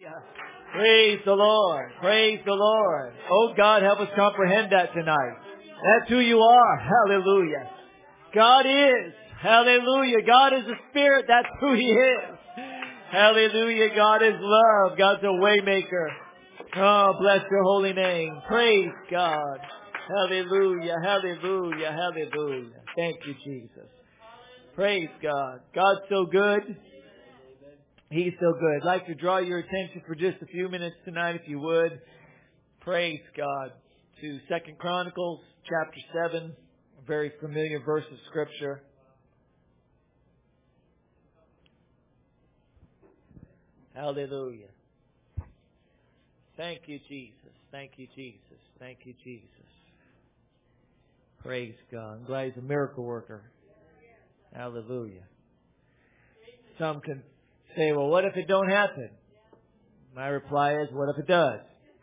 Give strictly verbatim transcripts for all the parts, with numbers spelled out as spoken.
Praise the Lord. Praise the Lord. Oh God, help us comprehend that tonight. That's who you are. Hallelujah. God is. Hallelujah. God is a spirit. That's who He is. Hallelujah. God is love. God's a waymaker. Oh, bless your holy name. Praise God. Hallelujah. Hallelujah. Hallelujah. Thank you, Jesus. Praise God. God's so good. He's so good. I'd like to draw your attention for just a few minutes tonight, if you would. Praise God. To Second Chronicles chapter seven, a very familiar verse of Scripture. Hallelujah. Thank you, Jesus. Thank you, Jesus. Thank you, Jesus. Praise God. I'm glad He's a miracle worker. Hallelujah. Some can say, well, what if it don't happen? My reply is, what if it does?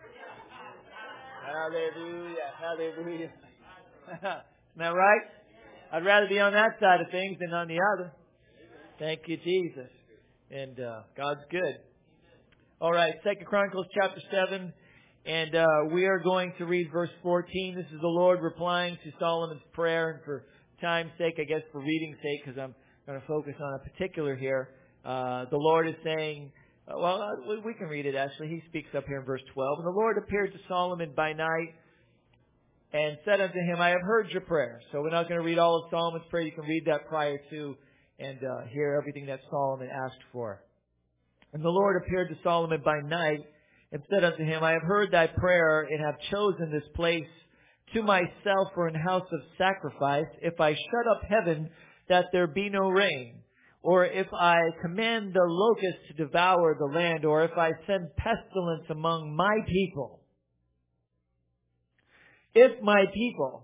Hallelujah. Hallelujah. Isn't that right? I'd rather be on that side of things than on the other. Thank you, Jesus. And uh, God's good. All right, Second Chronicles chapter seven. And uh, we are going to read verse fourteen. This is the Lord replying to Solomon's prayer. And for time's sake, I guess for reading's sake, because I'm going to focus on a particular here. Uh, the Lord is saying, uh, well, uh, we can read it actually. He speaks up here in verse twelve. And the Lord appeared to Solomon by night and said unto him, I have heard your prayer. So we're not going to read all of Solomon's prayer. You can read that prior to and uh, hear everything that Solomon asked for. And the Lord appeared to Solomon by night and said unto him, I have heard thy prayer and have chosen this place to myself for an house of sacrifice. If I shut up heaven that there be no rain, or if I command the locusts to devour the land, or if I send pestilence among my people. If my people,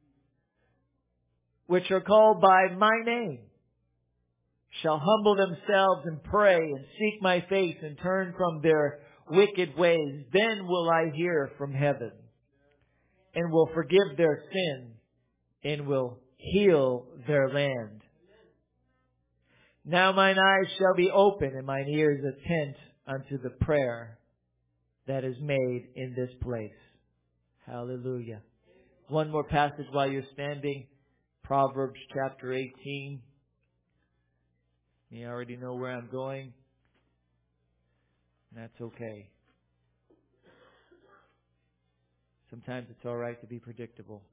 which are called by my name, shall humble themselves and pray and seek my face and turn from their wicked ways, then will I hear from heaven and will forgive their sin and will heal their land. Now mine eyes shall be open and mine ears attent unto the prayer that is made in this place. Hallelujah. One more passage while you're standing. Proverbs chapter eighteen. You already know where I'm going. And that's okay. Sometimes it's all right to be predictable.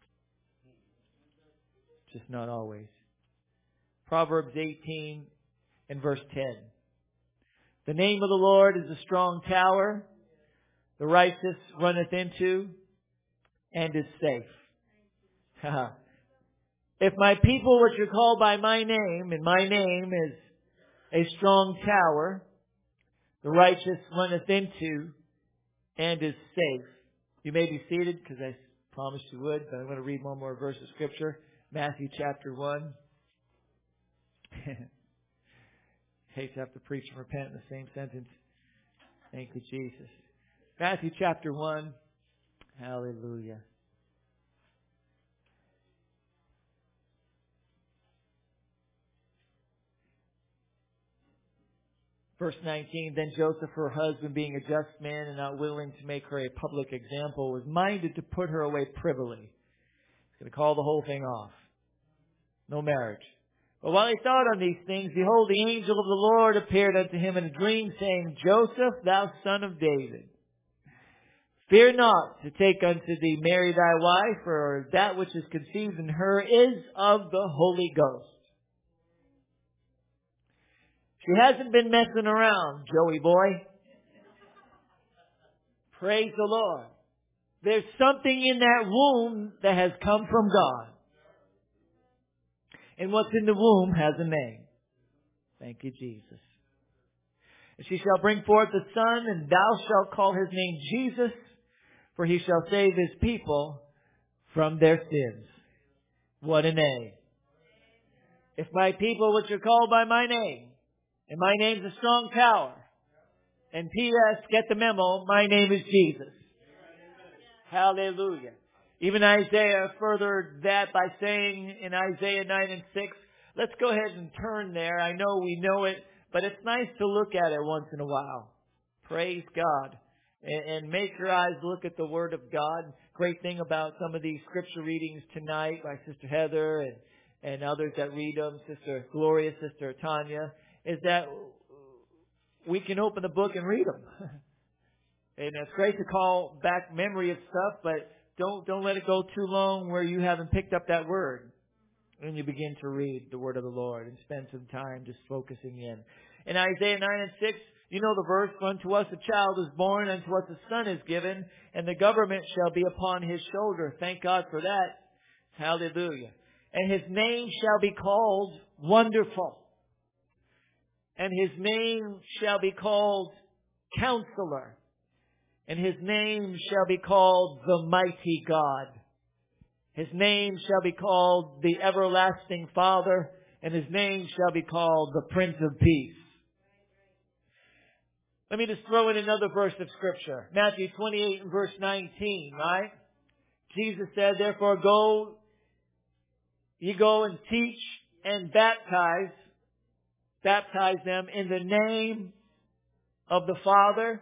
Just not always. Proverbs eighteen and verse ten. The name of the Lord is a strong tower. The righteous runneth into and is safe. If my people which are called by my name, and my name is a strong tower, the righteous runneth into and is safe. You may be seated because I promised you would, but I'm going to read one more verse of Scripture. Matthew chapter one. Hate to have to preach and repent in the same sentence. Thank you, Jesus. Matthew chapter one. Hallelujah. Verse nineteen, then Joseph, her husband, being a just man and not willing to make her a public example, was minded to put her away privily. He's going to call the whole thing off. No marriage. But while he thought on these things, behold, the angel of the Lord appeared unto him in a dream, saying, Joseph, thou son of David, fear not to take unto thee Mary thy wife, for that which is conceived in her is of the Holy Ghost. She hasn't been messing around, Joey boy. Praise the Lord. There's something in that womb that has come from God. And what's in the womb has a name. Thank you, Jesus. And she shall bring forth a son, and thou shalt call his name Jesus, for he shall save his people from their sins. What a name. If my people which are called by my name, and my name's a strong tower. And P S, get the memo, my name is Jesus. Hallelujah. Even Isaiah furthered that by saying in Isaiah nine and six, let's go ahead and turn there. I know we know it, but it's nice to look at it once in a while. Praise God. And, and make your eyes look at the Word of God. Great thing about some of these scripture readings tonight by Sister Heather and, and others that read them, Sister Gloria, Sister Tanya, is that we can open the book and read them. And it's great to call back memory of stuff, but don't don't let it go too long where you haven't picked up that word. And you begin to read the word of the Lord and spend some time just focusing in. In Isaiah nine and six, you know the verse, unto us a child is born, unto us a son is given, and the government shall be upon his shoulder. Thank God for that. Hallelujah. And his name shall be called Wonderful. And his name shall be called Counselor. And his name shall be called the Mighty God. His name shall be called the Everlasting Father. And his name shall be called the Prince of Peace. Let me just throw in another verse of Scripture. Matthew twenty-eight and verse nineteen, right? Jesus said, therefore go, ye go and teach and baptize, baptize them in the name of the Father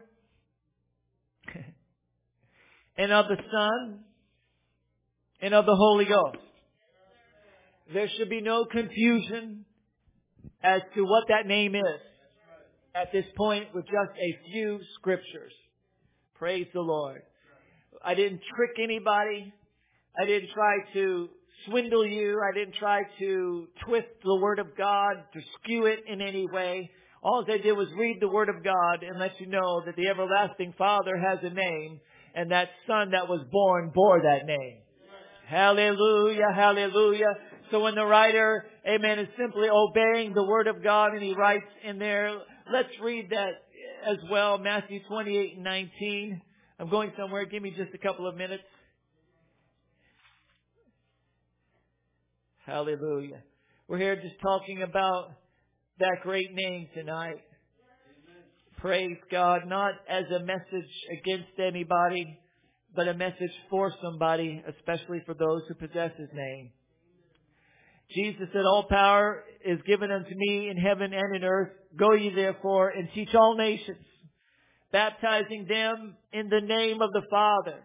and of the Son and of the Holy Ghost. There should be no confusion as to what that name is at this point with just a few scriptures. Praise the Lord. I didn't trick anybody. I didn't try to swindle you. I didn't try to twist the Word of God, to skew it in any way. All I did was read the Word of God and let you know that the Everlasting Father has a name, and that Son that was born bore that name. Hallelujah, hallelujah. So when the writer, amen, is simply obeying the Word of God and he writes in there, let's read that as well, Matthew twenty-eight and nineteen. I'm going somewhere. Give me just a couple of minutes. Hallelujah. We're here just talking about that great name tonight. Praise God. Not as a message against anybody, but a message for somebody, especially for those who possess His name. Jesus said, all power is given unto me in heaven and in earth. Go ye therefore and teach all nations, baptizing them in the name of the Father.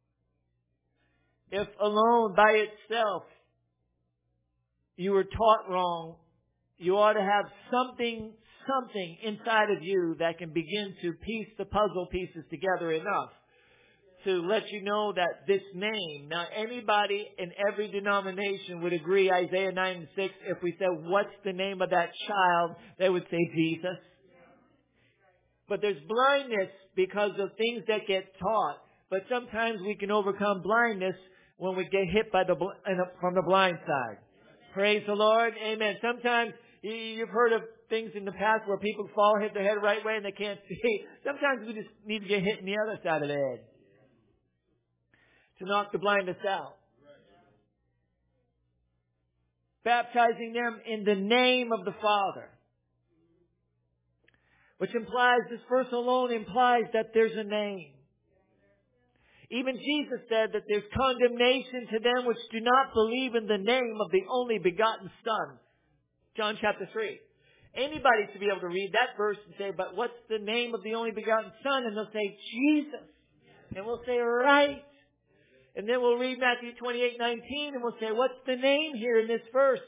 If alone by itself you were taught wrong, you ought to have something, something inside of you that can begin to piece the puzzle pieces together enough to let you know that this name, now anybody in every denomination would agree, Isaiah nine and six, if we said, what's the name of that child? They would say Jesus. But there's blindness because of things that get taught. But sometimes we can overcome blindness when we get hit by the from the blind side. Praise the Lord. Amen. Sometimes you've heard of things in the past where people fall, hit their head the right way and they can't see. Sometimes we just need to get hit in the other side of the head to knock the blindness out. Baptizing them in the name of the Father. Which implies, this verse alone implies that there's a name. Even Jesus said that there's condemnation to them which do not believe in the name of the only begotten Son. John chapter three. Anybody should be able to read that verse and say, but what's the name of the only begotten Son? And they'll say, Jesus. And we'll say, right. And then we'll read Matthew twenty-eight nineteen and we'll say, what's the name here in this verse?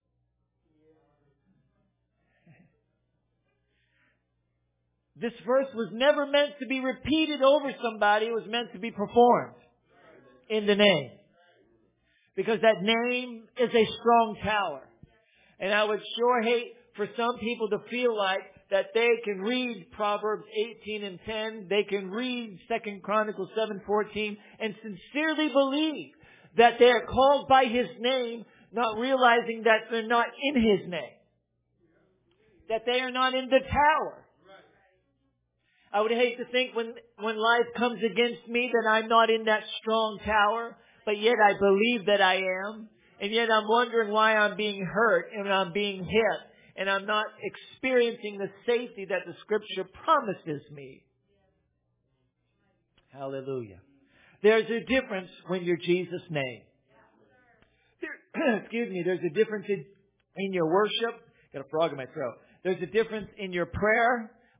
This verse was never meant to be repeated over somebody. It was meant to be performed in the name. Because that name is a strong tower. And I would sure hate for some people to feel like that they can read Proverbs eighteen and ten, they can read Second Chronicles seven fourteen, and sincerely believe that they are called by His name, not realizing that they're not in His name. That they are not in the tower. I would hate to think when, when life comes against me that I'm not in that strong tower, but yet I believe that I am. And yet I'm wondering why I'm being hurt and I'm being hit. And I'm not experiencing the safety that the Scripture promises me. Hallelujah. There's a difference when you're Jesus' name. There, excuse me. There's a difference in, in your worship. Got a frog in my throat. There's a difference in your prayer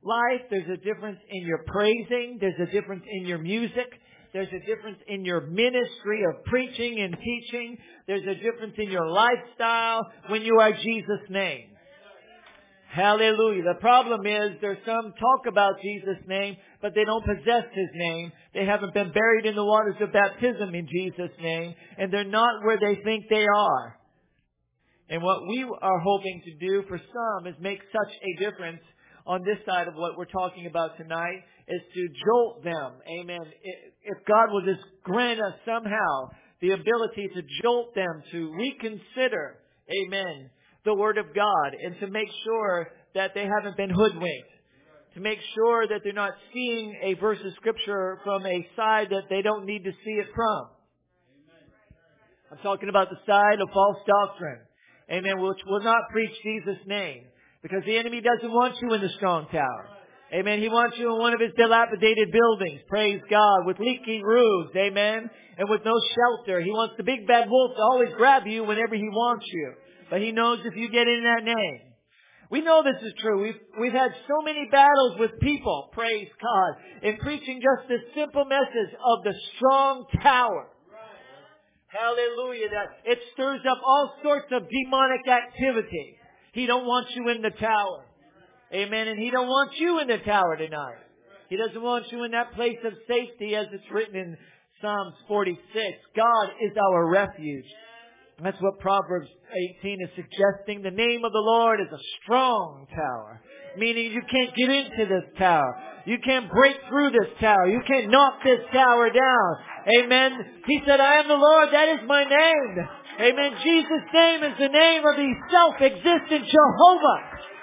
life. There's a difference in your praising. There's a difference in your music. There's a difference in your ministry of preaching and teaching. There's a difference in your lifestyle when you are Jesus' name. Hallelujah. The problem is there's some talk about Jesus' name, but they don't possess His name. They haven't been buried in the waters of baptism in Jesus' name, and they're not where they think they are. And what we are hoping to do for some is make such a difference on this side of what we're talking about tonight, is to jolt them. Amen. If God will just grant us somehow the ability to jolt them to reconsider, amen, the Word of God, and to make sure that they haven't been hoodwinked. To make sure that they're not seeing a verse of Scripture from a side that they don't need to see it from. I'm talking about the side of false doctrine. Amen. Which will not preach Jesus' name. Because the enemy doesn't want you in the strong tower. Amen. He wants you in one of his dilapidated buildings. Praise God. With leaky roofs. Amen. And with no shelter. He wants the big bad wolf to always grab you whenever he wants you. But he knows if you get in that name. We know this is true. We've, we've had so many battles with people. Praise God. In preaching just this simple message of the strong tower. Hallelujah. That it stirs up all sorts of demonic activity. He don't want you in the tower. Amen. And He don't want you in the tower tonight. He doesn't want you in that place of safety as it's written in Psalms forty-six. God is our refuge. That's what Proverbs eighteen is suggesting. The name of the Lord is a strong tower. Meaning you can't get into this tower. You can't break through this tower. You can't knock this tower down. Amen. He said, I am the Lord. That is my name. Amen. Jesus' name is the name of the self-existent Jehovah.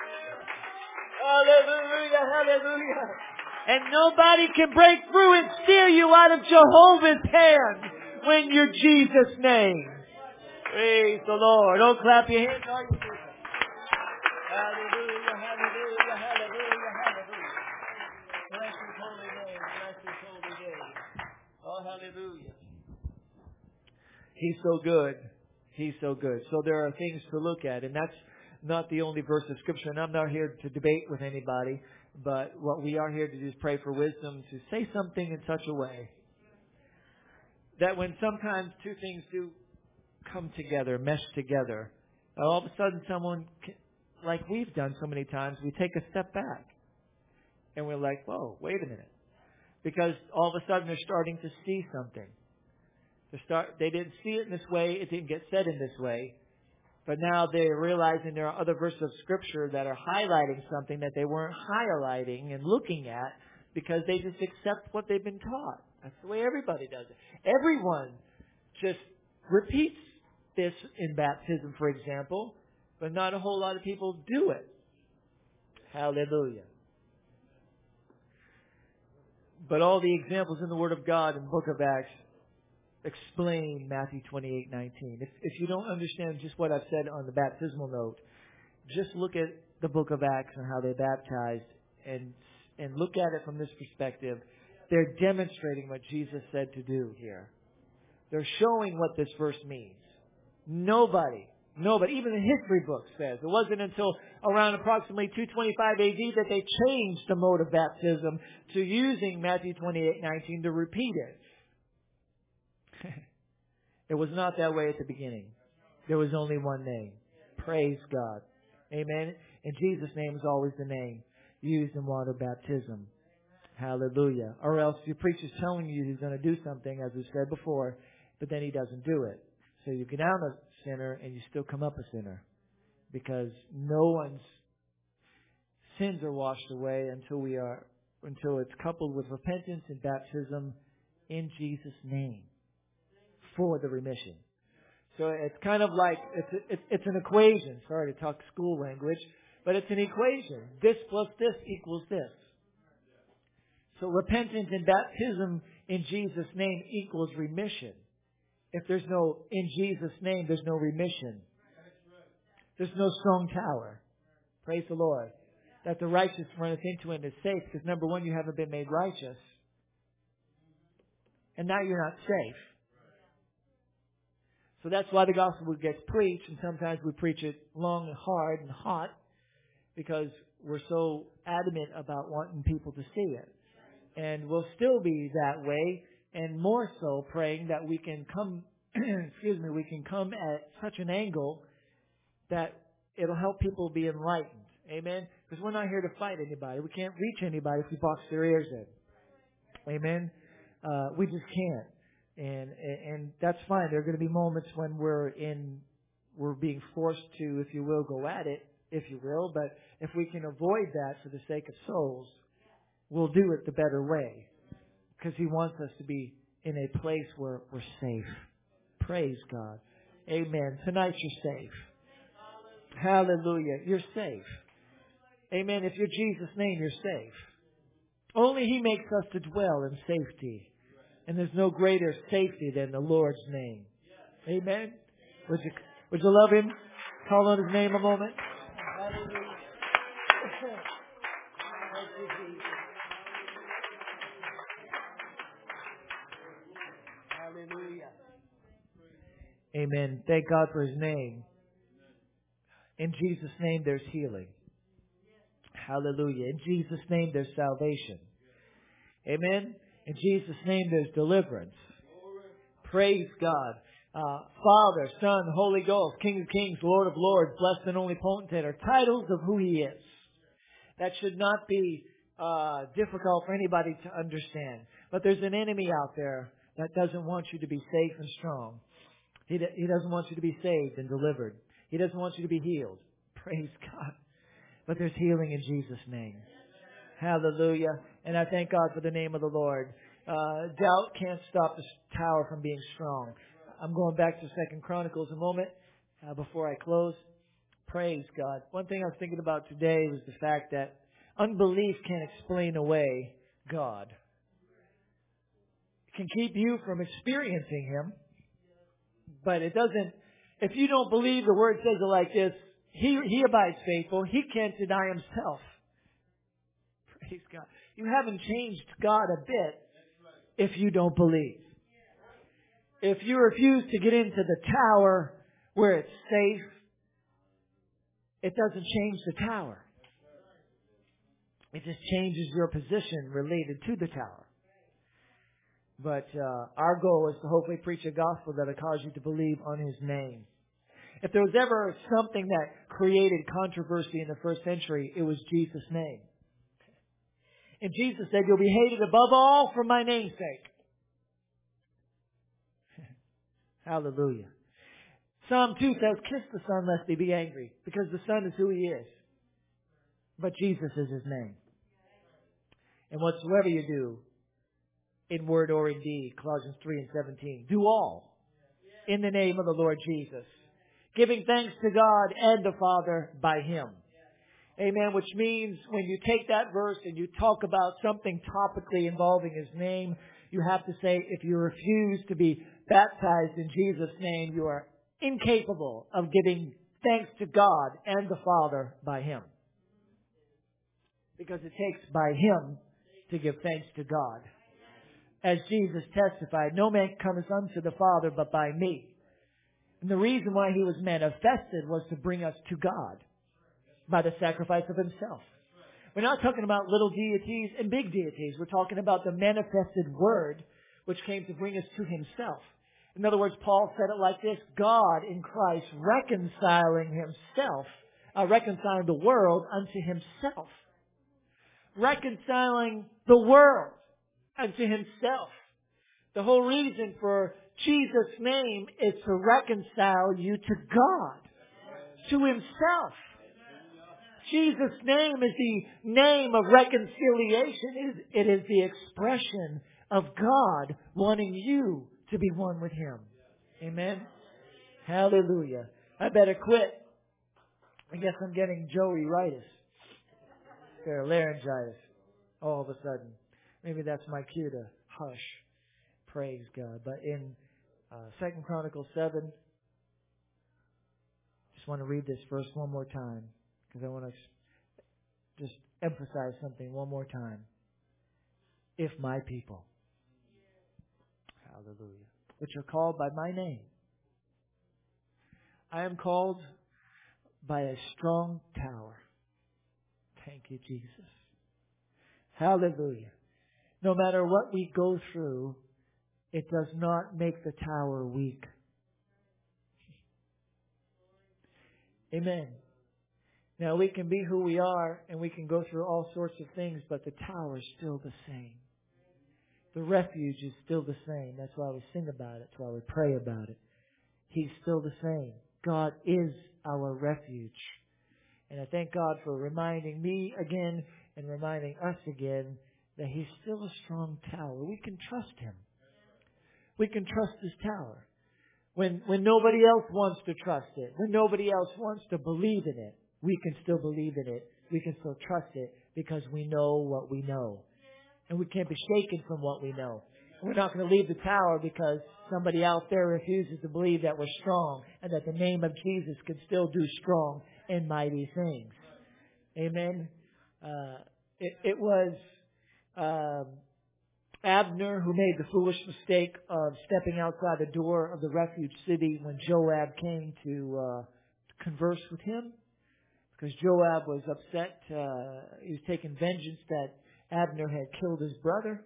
Hallelujah. Hallelujah. And nobody can break through and steal you out of Jehovah's hand when you're Jesus' name. Praise the Lord. Don't clap your hands. Hallelujah. Hallelujah. Hallelujah. Hallelujah. Hallelujah. Bless His holy name. Bless His holy name. Oh, hallelujah. He's so good. He's so good. So there are things to look at, and that's not the only verse of Scripture. And I'm not here to debate with anybody, but what we are here to do is pray for wisdom to say something in such a way that when sometimes two things do come together, mesh together, all of a sudden someone, like we've done so many times, we take a step back. And we're like, whoa, wait a minute. Because all of a sudden they're starting to see something. They start, they didn't see it in this way. It didn't get said in this way. But now they're realizing there are other verses of Scripture that are highlighting something that they weren't highlighting and looking at because they just accept what they've been taught. That's the way everybody does it. Everyone just repeats this in baptism, for example, but not a whole lot of people do it. Hallelujah. But all the examples in the Word of God in the book of Acts explain Matthew twenty-eight nineteen. If, if you don't understand just what I've said on the baptismal note, just look at the book of Acts and how they baptized and, and look at it from this perspective. They're demonstrating what Jesus said to do here. They're showing what this verse means. Nobody, nobody, even the history book says, it wasn't until around approximately two twenty-five A D that they changed the mode of baptism to using Matthew twenty-eight nineteen to repeat it. It was not that way at the beginning. There was only one name. Praise God. Amen. And Jesus' name is always the name used in water baptism. Hallelujah. Or else your preacher's telling you he's going to do something, as we said before, but then he doesn't do it. So you get down a sinner and you still come up a sinner. Because no one's sins are washed away until we are until it's coupled with repentance and baptism in Jesus' name for the remission. So it's kind of like it's it's, it's an equation. Sorry to talk school language, but it's an equation. This plus this equals this. So repentance and baptism in Jesus' name equals remission. If there's no, in Jesus' name, there's no remission. There's no strong tower. Praise the Lord. That the righteous runneth into and is safe. Because number one, you haven't been made righteous. And now you're not safe. So that's why the gospel gets preached. And sometimes we preach it long and hard and hot. Because we're so adamant about wanting people to see it. And we'll still be that way, and more so praying that we can come, excuse me, we can come at such an angle that it'll help people be enlightened. Amen? Because we're not here to fight anybody. We can't reach anybody if we box their ears in. Amen? Uh, we just can't. And, and that's fine. There are going to be moments when we're in, we're being forced to, if you will, go at it, if you will. But if we can avoid that for the sake of souls, we'll do it the better way. Because He wants us to be in a place where we're safe. Praise God. Amen. Tonight you're safe. Hallelujah. You're safe. Amen. If you're Jesus' name, you're safe. Only He makes us to dwell in safety. And there's no greater safety than the Lord's name. Amen. Would you, would you love Him? Call on His name a moment. Hallelujah. Thank you, Jesus. Hallelujah. Amen. Thank God for His name. In Jesus' name, there's healing. Hallelujah. In Jesus' name, there's salvation. Amen. In Jesus' name, there's deliverance. Praise God. Uh, Father, Son, Holy Ghost, King of Kings, Lord of Lords, Blessed and Only Potentate are titles of who He is. That should not be uh, difficult for anybody to understand. But there's an enemy out there that doesn't want you to be safe and strong. He, d- he doesn't want you to be saved and delivered. He doesn't want you to be healed. Praise God. But there's healing in Jesus' name. Hallelujah. And I thank God for the name of the Lord. Uh, doubt can't stop this tower from being strong. I'm going back to Second Chronicles a moment uh, before I close. Praise God. One thing I was thinking about today was the fact that unbelief can't explain away God. It can keep you from experiencing Him, but it doesn't. If you don't believe, the Word says it like this: He He abides faithful. He can't deny Himself. Praise God. You haven't changed God a bit if you don't believe. If you refuse to get into the tower where it's safe, it doesn't change the tower. It just changes your position related to the tower. But uh, our goal is to hopefully preach a gospel that will cause you to believe on His name. If there was ever something that created controversy in the first century, it was Jesus' name. And Jesus said, "You'll be hated above all for my name's sake." Hallelujah. Psalm two says, "Kiss the Son lest He be angry," because the Son is who He is. But Jesus is His name. And whatsoever you do, in word or in deed, Colossians three and seventeen, do all in the name of the Lord Jesus, giving thanks to God and the Father by Him. Amen. Which means when you take that verse and you talk about something topically involving His name, you have to say, if you refuse to be baptized in Jesus' name, you are incapable of giving thanks to God and the Father by Him. Because it takes by Him to give thanks to God. As Jesus testified, "No man cometh unto the Father but by me." And the reason why He was manifested was to bring us to God by the sacrifice of Himself. We're not talking about little deities and big deities. We're talking about the manifested Word which came to bring us to Himself. In other words, Paul said it like this: God in Christ reconciling Himself, uh, reconciling the world unto Himself. Reconciling the world unto Himself. The whole reason for Jesus' name is to reconcile you to God, to Himself. Jesus' name is the name of reconciliation. It is the expression of God wanting you to be one with Him. Amen? Hallelujah. I better quit. I guess I'm getting Joey-ritis. Or laryngitis. All of a sudden. Maybe that's my cue to hush. Praise God. But in uh, Second Chronicles seven, just want to read this verse one more time, because I want to just emphasize something one more time. If my people, hallelujah, which are called by my name. I am called by a strong tower. Thank you, Jesus. Hallelujah. No matter what we go through, it does not make the tower weak. Amen. Now we can be who we are and we can go through all sorts of things, but the tower is still the same. The refuge is still the same. That's why we sing about it. That's why we pray about it. He's still the same. God is our refuge. And I thank God for reminding me again and reminding us again that He's still a strong tower. We can trust Him. We can trust His tower. When, when nobody else wants to trust it, when nobody else wants to believe in it, we can still believe in it. We can still trust it because we know what we know. And we can't be shaken from what we know. We're not going to leave the tower because somebody out there refuses to believe that we're strong and that the name of Jesus can still do strong and mighty things. Amen. Uh, it, it was um, Abner who made the foolish mistake of stepping outside the door of the refuge city when Joab came to uh, converse with him. Because Joab was upset. Uh, he was taking vengeance that Abner had killed his brother.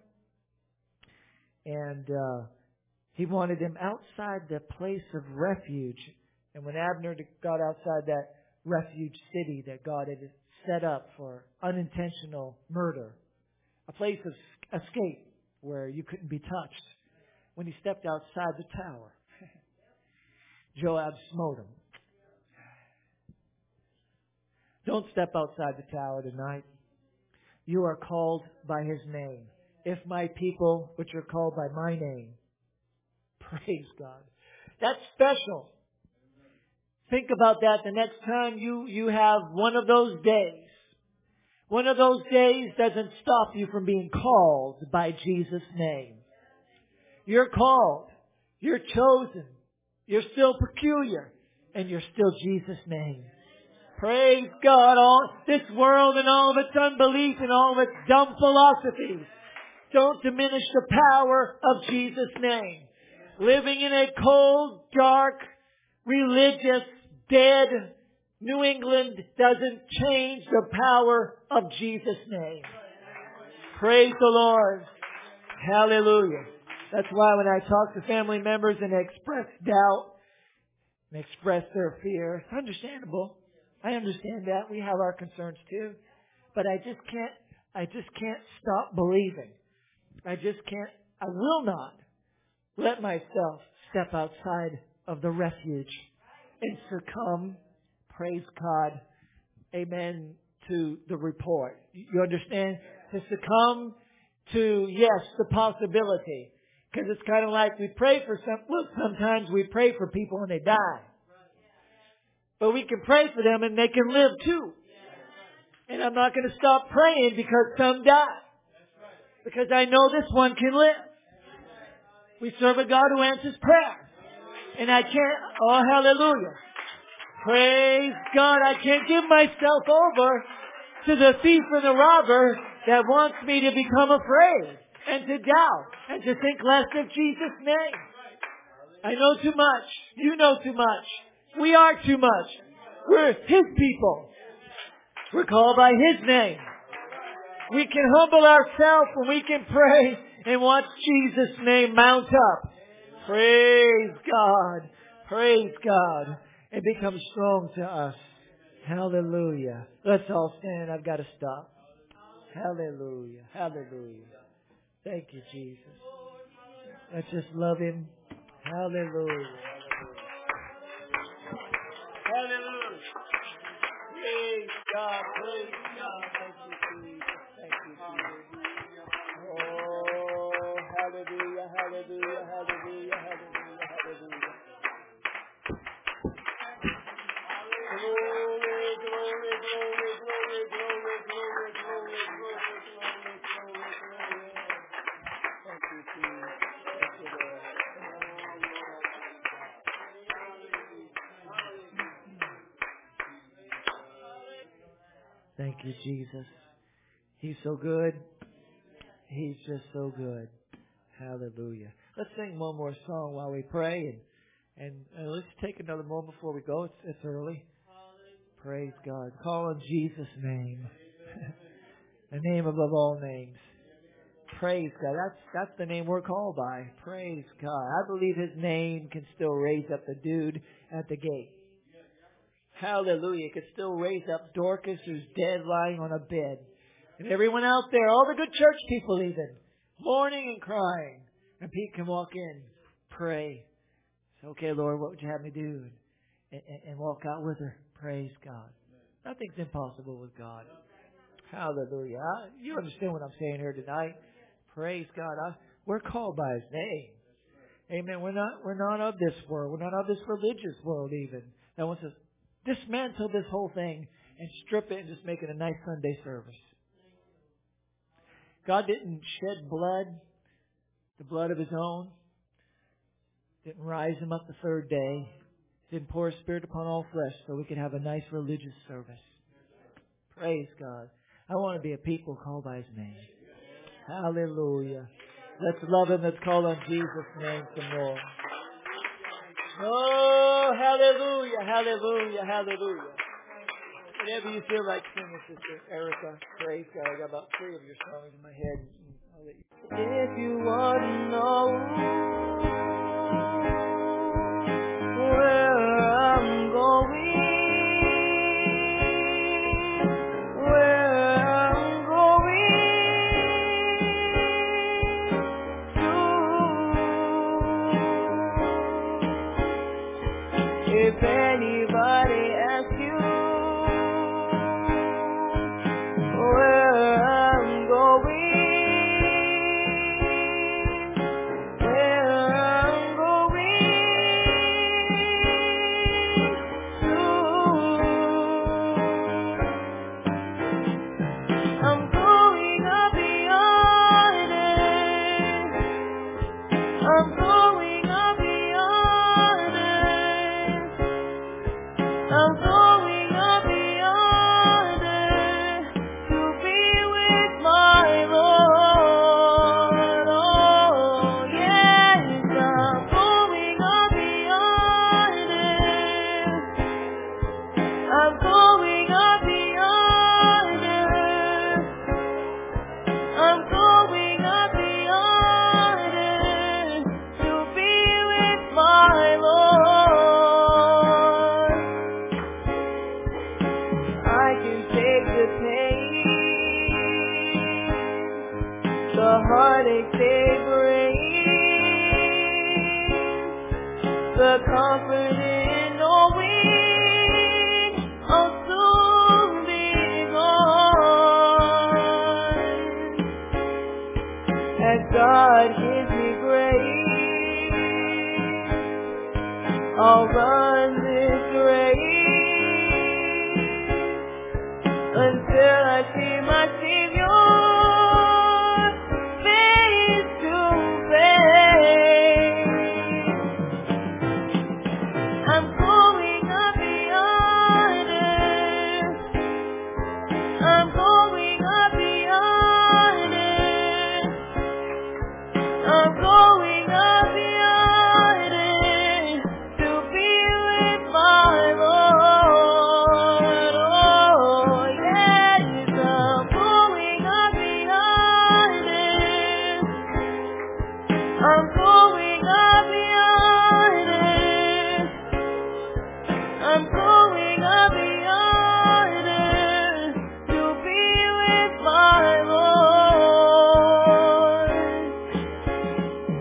And uh, he wanted him outside the place of refuge. And when Abner got outside that refuge city that God had set up for unintentional murder, a place of escape where you couldn't be touched, when he stepped outside the tower, Joab smote him. Don't step outside the tower tonight. You are called by His name. If my people, which are called by my name, praise God. That's special. Think about that the next time you, you have one of those days. One of those days doesn't stop you from being called by Jesus' name. You're called. You're chosen. You're still peculiar. And you're still Jesus' name. Praise God. All this world and all of its unbelief and all of its dumb philosophies don't diminish the power of Jesus' name. Living in a cold, dark, religious, dead New England doesn't change the power of Jesus' name. Praise the Lord. Hallelujah. That's why when I talk to family members and they express doubt and express their fear, it's understandable. I understand that. We have our concerns too. But I just can't, I just can't stop believing. I just can't, I will not let myself step outside of the refuge and succumb, praise God, amen, to the report. You understand? To succumb to, yes, the possibility. Because it's kind of like we pray for some, look, sometimes we pray for people and they die. But we can pray for them and they can live too. And I'm not going to stop praying because some die. Because I know this one can live. We serve a God who answers prayer. And I can't, oh hallelujah. Praise God. I can't give myself over to the thief and the robber that wants me to become afraid and to doubt and to think less of Jesus' name. I know too much. You know too much. We are too much. We're His people. We're called by His name. We can humble ourselves and we can pray and watch Jesus' name mount up. Praise God. Praise God. And become strong to us. Hallelujah. Let's all stand. I've got to stop. Hallelujah. Hallelujah. Thank you, Jesus. Let's just love Him. Hallelujah. Hallelujah. Praise God. Praise God. Thank you, Jesus. Thank you, Jesus. Oh, hallelujah, hallelujah, hallelujah, hallelujah, hallelujah. Glory, glory, glory, glory, glory, glory, glory, glory, glory, glory, glory. Thank you, Jesus. Thank you, Lord. Thank you, Jesus. He's so good. He's just so good. Hallelujah. Let's sing one more song while we pray. And, and, and let's take another moment before we go. It's, it's early. Praise God. Call on Jesus' name. The name above all names. Praise God. That's that's the name we're called by. Praise God. I believe His name can still raise up the dude at the gate. Hallelujah. It can still raise up Dorcas, who's dead, lying on a bed. And everyone out there, all the good church people even, mourning and crying. And Pete can walk in, pray. Say, okay, Lord, what would you have me do? And, and, and walk out with her. Praise God. Nothing's impossible with God. Hallelujah. I, you understand what I'm saying here tonight. Praise God. I, we're called by His name. Amen. We're not, we're not of this world. We're not of this religious world even. That wants to dismantle this whole thing and strip it and just make it a nice Sunday service. God didn't shed blood, the blood of His own. Didn't rise Him up the third day. Didn't pour His Spirit upon all flesh so we could have a nice religious service. Praise God. I want to be a people called by His name. Hallelujah. Let's love Him. Let's call on Jesus' name some more. Oh, hallelujah, hallelujah, hallelujah. Whatever you feel like singing, Sister Erica, praise God. I got about three of your songs in my head. I'll let you. If you want to know where I'm going, where I'm going to, if anybody asks you where I'm going, where I'm going to, I'm going up beyond it. I'm going up beyond it. I'm going up beyond it to be with my Lord. Oh, yes, I'm going up beyond it. I'm going up beyond it. I'm going up beyond it to be with my Lord. I can take the pain, the heartache they bring, the comfort in knowing I'll soon be gone. As God gives me grace, I'll run this race until I see my Savior face to face. I'm going up beyond it. I'm going up beyond it. I'm going up beyond it to be with my Lord. Oh, yes, I'm going up beyond it. I'm going up beyond it. I'm going up beyond it to be with my Lord.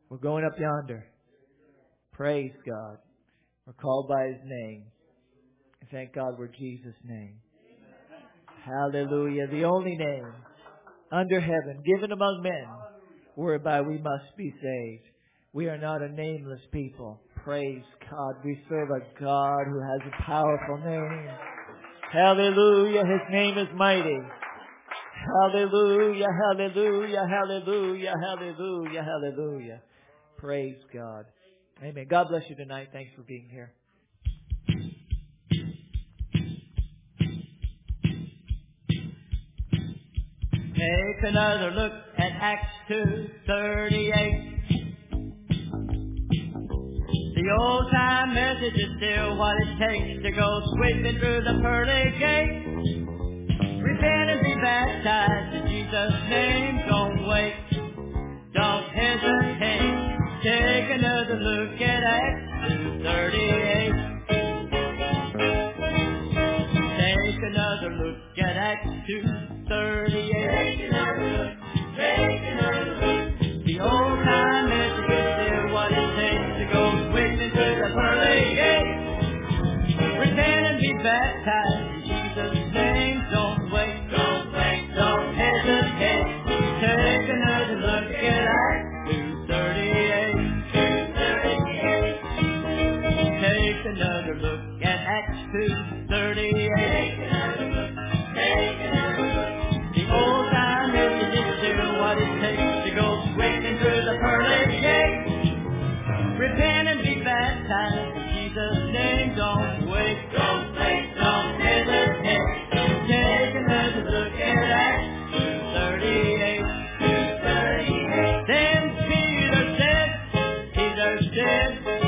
We're going up yonder. Praise God. We're called by His name. Thank God we're Jesus' name. Hallelujah. The only name under heaven, given among men, whereby we must be saved. We are not a nameless people. Praise God. We serve a God who has a powerful name. Hallelujah. His name is mighty. Hallelujah. Hallelujah. Hallelujah. Hallelujah. Hallelujah. Praise God. Amen. God bless you tonight. Thanks for being here. Take another look at Acts two thirty-eight. The old-time message is still what it takes to go sweeping through the pearly gate. Repent and be baptized in Jesus' name. Don't wait. Don't hesitate. Take another look at Acts two thirty-eight. Take another look at Acts two thirty-eight. Take another look. Take another look. The old-time message is still what it takes to go sweeping through the pearly gate. Repent and be baptized in Jesus' name. Don't wait. Don't wait. Don't hesitate. Take another look at Acts two thirty-eight. Take another look at Acts two thirty-eight. The old time message is still what it takes to go sweeping through the pearly gate. Repent and be baptized in Jesus' name. Don't wait. Don't wait. Don't hesitate. Take another look at Acts two thirty-eight. Then Peter said, Peter said,